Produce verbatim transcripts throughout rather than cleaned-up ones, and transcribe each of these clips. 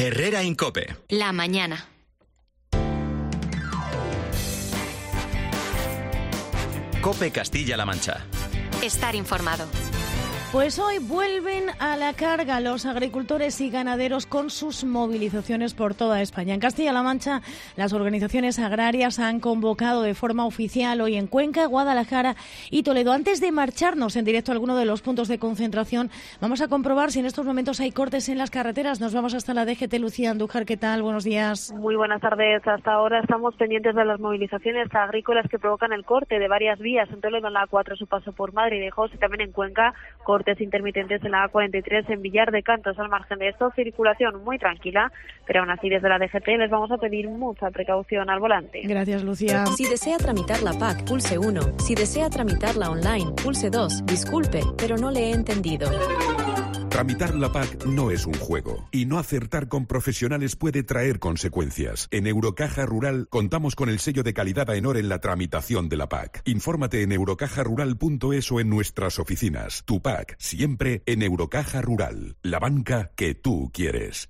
Herrera Incope. La mañana. Cope Castilla-La Mancha. Estar informado. Pues hoy vuelven a la carga los agricultores y ganaderos con sus movilizaciones por toda España. En Castilla-La Mancha, las organizaciones agrarias han convocado de forma oficial hoy en Cuenca, Guadalajara y Toledo. Antes de marcharnos en directo a alguno de los puntos de concentración, vamos a comprobar si en estos momentos hay cortes en las carreteras. Nos vamos hasta la D G T. Lucía Andújar, ¿qué tal? Buenos días. Muy buenas tardes. Hasta ahora estamos pendientes de las movilizaciones agrícolas que provocan el corte de varias vías. En Toledo, en la A cuatro, su paso por Madridejos, y también en Cuenca, cortes intermitentes en la A cuarenta y tres en Villar de Cantos. Al margen de esto, circulación muy tranquila, pero aún así desde la D G T les vamos a pedir mucha precaución al volante. Gracias, Lucía. Si desea tramitar la P A C, pulse uno. Si desea tramitarla online, pulse dos. Disculpe, pero no le he entendido. Tramitar la P A C no es un juego y no acertar con profesionales puede traer consecuencias. En Eurocaja Rural contamos con el sello de calidad AENOR en la tramitación de la P A C. Infórmate en eurocaja rural punto es o en nuestras oficinas. Tu P A C, siempre en Eurocaja Rural, la banca que tú quieres.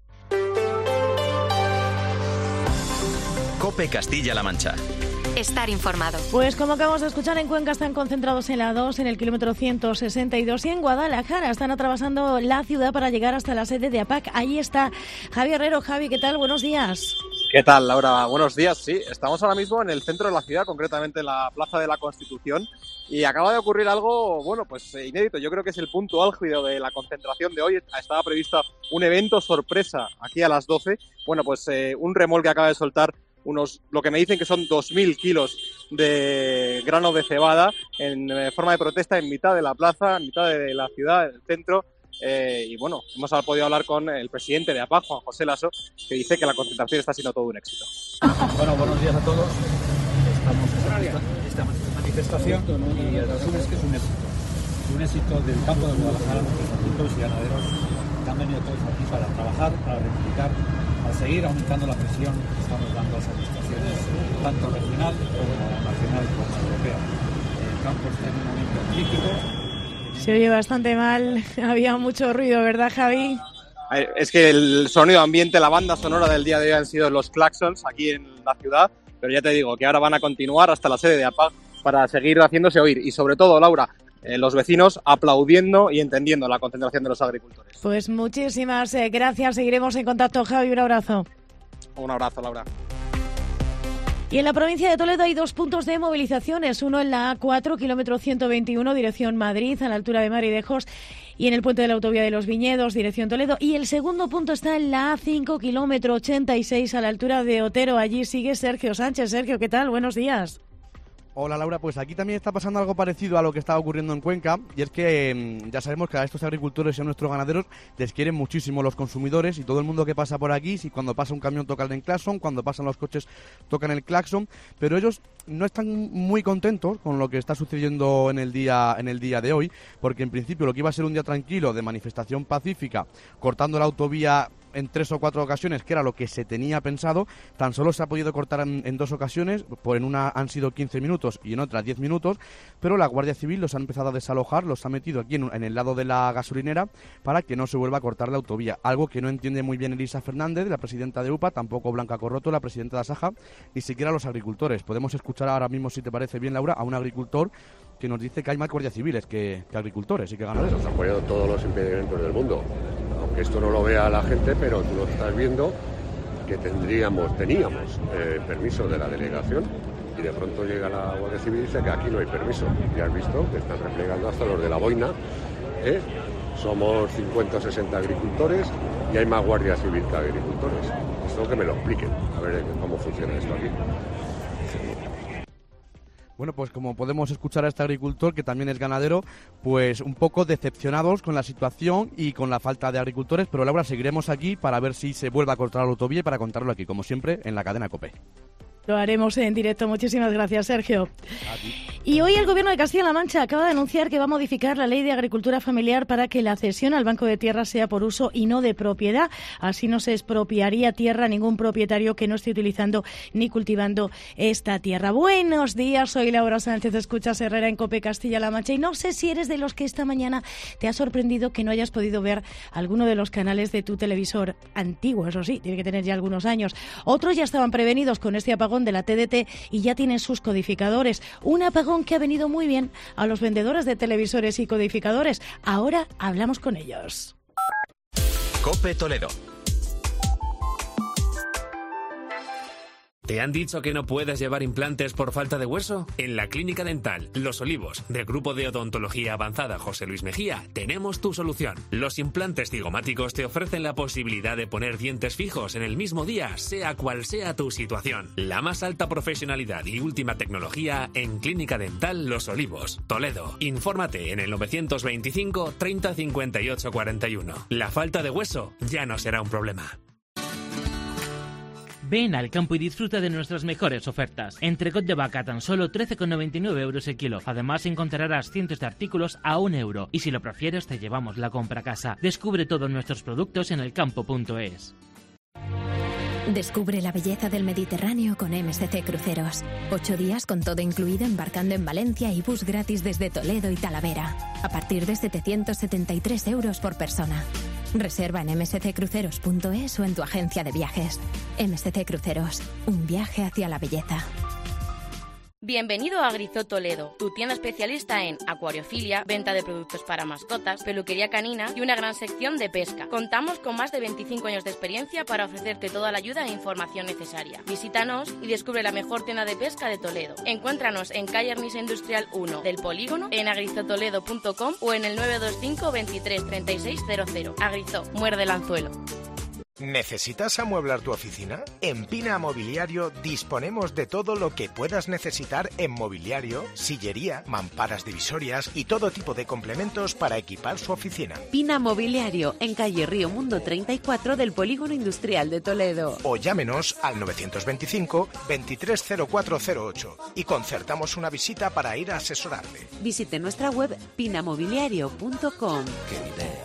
Cope Castilla-La Mancha. Estar informado. Pues como acabamos de escuchar, en Cuenca están concentrados en la dos, en el kilómetro ciento sesenta y dos, y en Guadalajara están atravesando la ciudad para llegar hasta la sede de A P A C. Allí está Javi Herrero. Javi, ¿qué tal? Buenos días. ¿Qué tal, Laura? Buenos días. Sí, estamos ahora mismo en el centro de la ciudad, concretamente en la Plaza de la Constitución, y acaba de ocurrir algo, bueno, pues inédito. Yo creo que es el punto álgido de la concentración de hoy. Estaba previsto un evento sorpresa aquí a las doce. Bueno, pues eh, un remolque acaba de soltar unos, lo que me dicen que son dos mil kilos de grano de cebada en eh, forma de protesta en mitad de la plaza, en mitad de la ciudad, en el centro. Eh, y bueno, hemos podido hablar con el presidente de A P A C, Juan José Lasso, que dice que la concentración está siendo todo un éxito. Bueno, buenos días a todos. Estamos en esta manifestación y el resumen es que es un éxito. Es un éxito del campo de Guadalajara, nuestros agricultores y ganaderos que han venido todos aquí para trabajar, para reivindicar, para seguir aumentando la presión que estamos dando a las administraciones, tanto regional como nacional como europea. El campo está en un momento crítico. Se oye bastante mal, había mucho ruido, ¿verdad, Javi? Es que el sonido ambiente, la banda sonora del día de hoy han sido los claxons aquí en la ciudad, pero ya te digo que ahora van a continuar hasta la sede de A P A C para seguir haciéndose oír y sobre todo, Laura, eh, los vecinos aplaudiendo y entendiendo la concentración de los agricultores. Pues muchísimas eh, gracias, seguiremos en contacto, Javi, un abrazo. Un abrazo, Laura. Y en la provincia de Toledo hay dos puntos de movilizaciones, uno en la A cuatro, kilómetro ciento veintiuno, dirección Madrid, a la altura de Madridejos, y en el puente de la autovía de los Viñedos, dirección Toledo. Y el segundo punto está en la A cinco, kilómetro ochenta y seis, a la altura de Otero. Allí sigue Sergio Sánchez. Sergio, ¿qué tal? Buenos días. Hola, Laura, pues aquí también está pasando algo parecido a lo que estaba ocurriendo en Cuenca, y es que mmm, ya sabemos que a estos agricultores y a nuestros ganaderos les quieren muchísimo los consumidores, y todo el mundo que pasa por aquí, si cuando pasa un camión tocan el claxon, cuando pasan los coches tocan el claxon, pero ellos no están muy contentos con lo que está sucediendo en el día en el día de hoy, porque en principio lo que iba a ser un día tranquilo de manifestación pacífica, cortando la autovía en tres o cuatro ocasiones, que era lo que se tenía pensado, tan solo se ha podido cortar en, en dos ocasiones, por en una han sido quince minutos y en otra diez minutos, pero la Guardia Civil los ha empezado a desalojar, los ha metido aquí en, en el lado de la gasolinera para que no se vuelva a cortar la autovía, algo que no entiende muy bien Elisa Fernández, la presidenta de U P A, tampoco Blanca Corroto, la presidenta de Asaja, ni siquiera los agricultores. Podemos escuchar ahora mismo, si te parece bien, Laura, a un agricultor que nos dice que hay más guardias civiles que, que agricultores y que ganaderos. Hemos apoyado todos los impedimentos del mundo, aunque esto no lo vea la gente, pero tú lo estás viendo, que tendríamos, teníamos eh, permiso de la delegación, y de pronto llega la Guardia Civil y dice que aquí no hay permiso. Ya has visto que están replegando hasta los de la boina, ¿eh? Somos cincuenta o sesenta agricultores y hay más guardias civiles que agricultores. Esto que me lo expliquen, a ver cómo funciona esto aquí. Bueno, pues como podemos escuchar a este agricultor, que también es ganadero, pues un poco decepcionados con la situación y con la falta de agricultores, pero Laura, seguiremos aquí para ver si se vuelve a cortar la autovía y para contarlo aquí, como siempre, en la cadena COPE. Lo haremos en directo. Muchísimas gracias, Sergio. Y hoy el Gobierno de Castilla-La Mancha acaba de anunciar que va a modificar la Ley de Agricultura Familiar para que la cesión al Banco de Tierra sea por uso y no de propiedad. Así no se expropiaría tierra a ningún propietario que no esté utilizando ni cultivando esta tierra. Buenos días, soy Laura Sánchez, escuchas Herrera en COPE Castilla-La Mancha. Y no sé si eres de los que esta mañana te ha sorprendido que no hayas podido ver alguno de los canales de tu televisor antiguo, eso sí, tiene que tener ya algunos años. Otros ya estaban prevenidos con este apagón de la T D T y ya tienen sus codificadores. Un apagón que ha venido muy bien a los vendedores de televisores y codificadores. Ahora hablamos con ellos. COPE Toledo. ¿Te han dicho que no puedes llevar implantes por falta de hueso? En la Clínica Dental Los Olivos, del Grupo de Odontología Avanzada José Luis Mejía, tenemos tu solución. Los implantes cigomáticos te ofrecen la posibilidad de poner dientes fijos en el mismo día, sea cual sea tu situación. La más alta profesionalidad y última tecnología en Clínica Dental Los Olivos, Toledo. Infórmate en el novecientos veinticinco treinta cincuenta y ocho cuarenta y uno. La falta de hueso ya no será un problema. Ven al campo y disfruta de nuestras mejores ofertas. Entrecot de vaca tan solo trece con noventa y nueve euros el kilo. Además encontrarás cientos de artículos a un euro. Y si lo prefieres te llevamos la compra a casa. Descubre todos nuestros productos en elcampo punto es. Descubre la belleza del Mediterráneo con M S C Cruceros. Ocho días con todo incluido embarcando en Valencia y bus gratis desde Toledo y Talavera. A partir de setecientos setenta y tres euros por persona. Reserva en eme ese ce cruceros punto es o en tu agencia de viajes. M S C Cruceros, un viaje hacia la belleza. Bienvenido a Agrizó Toledo, tu tienda especialista en acuariofilia, venta de productos para mascotas, peluquería canina y una gran sección de pesca. Contamos con más de veinticinco años de experiencia para ofrecerte toda la ayuda e información necesaria. Visítanos y descubre la mejor tienda de pesca de Toledo. Encuéntranos en calle Armisa Industrial uno del Polígono, en agrizotoledo punto com o en el nueve dos cinco veintitrés treinta y seis cero cero. Agrizó, muerde el anzuelo. ¿Necesitas amueblar tu oficina? En Pina Mobiliario disponemos de todo lo que puedas necesitar en mobiliario, sillería, mamparas divisorias y todo tipo de complementos para equipar su oficina. Pina Mobiliario, en calle Río Mundo treinta y cuatro del Polígono Industrial de Toledo. O llámenos al novecientos veinticinco veintitrés cero cuatro cero ocho y concertamos una visita para ir a asesorarle. Visite nuestra web pinamobiliario punto com. ¡Qué idea!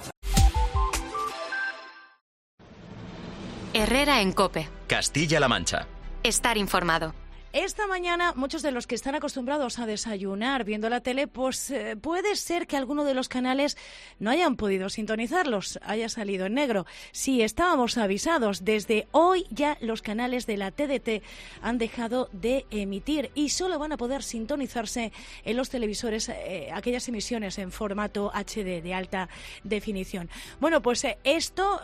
Herrera en COPE. Castilla-La Mancha. Estar informado. Esta mañana, muchos de los que están acostumbrados a desayunar viendo la tele, pues eh, puede ser que alguno de los canales no hayan podido sintonizarlos, haya salido en negro. Sí, estábamos avisados. Desde hoy ya los canales de la T D T han dejado de emitir y solo van a poder sintonizarse en los televisores eh, aquellas emisiones en formato H D de alta definición. Bueno, pues eh, esto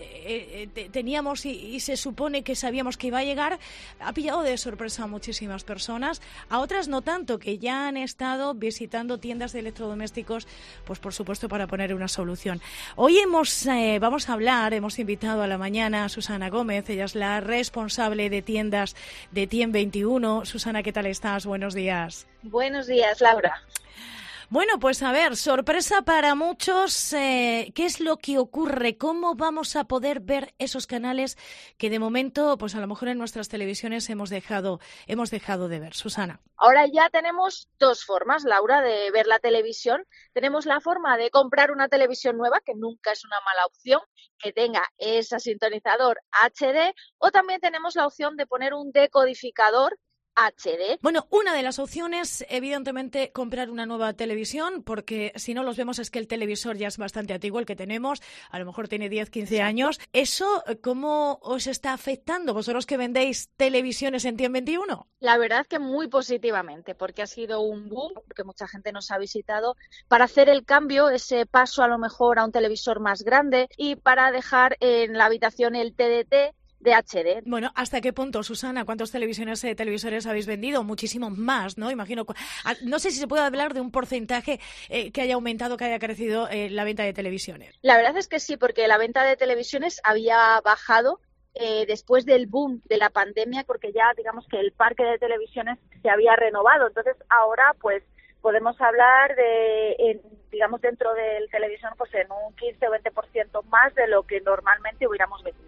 que eh, teníamos y, y se supone que sabíamos que iba a llegar, ha pillado de sorpresa a muchísimas personas, a otras no tanto, que ya han estado visitando tiendas de electrodomésticos, pues por supuesto para poner una solución. Hoy hemos eh, vamos a hablar, hemos invitado a la mañana a Susana Gómez, ella es la responsable de tiendas de Tiem veintiuno. Susana, ¿qué tal estás? Buenos días. Buenos días, Laura. Bueno, pues a ver, sorpresa para muchos. Eh, ¿Qué es lo que ocurre? ¿Cómo vamos a poder ver esos canales que de momento, pues a lo mejor en nuestras televisiones hemos dejado, hemos dejado de ver? Susana. Ahora ya tenemos dos formas, Laura, de ver la televisión. Tenemos la forma de comprar una televisión nueva, que nunca es una mala opción, que tenga ese sintonizador H D, o también tenemos la opción de poner un decodificador H D. Bueno, una de las opciones, evidentemente, comprar una nueva televisión, porque si no los vemos es que el televisor ya es bastante antiguo, el que tenemos, a lo mejor tiene diez, quince años. ¿Eso cómo os está afectando vosotros que vendéis televisiones en Tiem veintiuno? La verdad que muy positivamente, porque ha sido un boom, porque mucha gente nos ha visitado, para hacer el cambio, ese paso a lo mejor a un televisor más grande y para dejar en la habitación el T D T de H D. Bueno, ¿hasta qué punto, Susana? ¿Cuántos televisiones, eh, televisores habéis vendido? Muchísimos más, ¿no? Imagino. No sé si se puede hablar de un porcentaje eh, que haya aumentado, que haya crecido eh, la venta de televisiones. La verdad es que sí, porque la venta de televisiones había bajado eh, después del boom de la pandemia, porque ya digamos que el parque de televisiones se había renovado. Entonces ahora pues podemos hablar de, en, digamos, dentro del televisión, pues en un quince o veinte por ciento más de lo que normalmente hubiéramos vendido.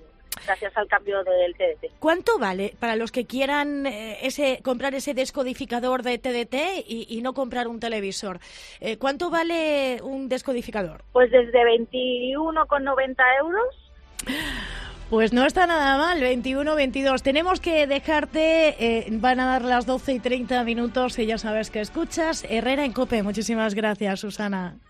gracias al cambio del T D T. ¿Cuánto vale para los que quieran eh, ese comprar ese descodificador de T D T y, y no comprar un televisor? Eh, ¿Cuánto vale un descodificador? Pues desde veintiuno con noventa euros. Pues no está nada mal, veintiuno, veintidós. Tenemos que dejarte, eh, van a dar las doce y treinta minutos y ya sabes que escuchas Herrera en COPE. Muchísimas gracias, Susana.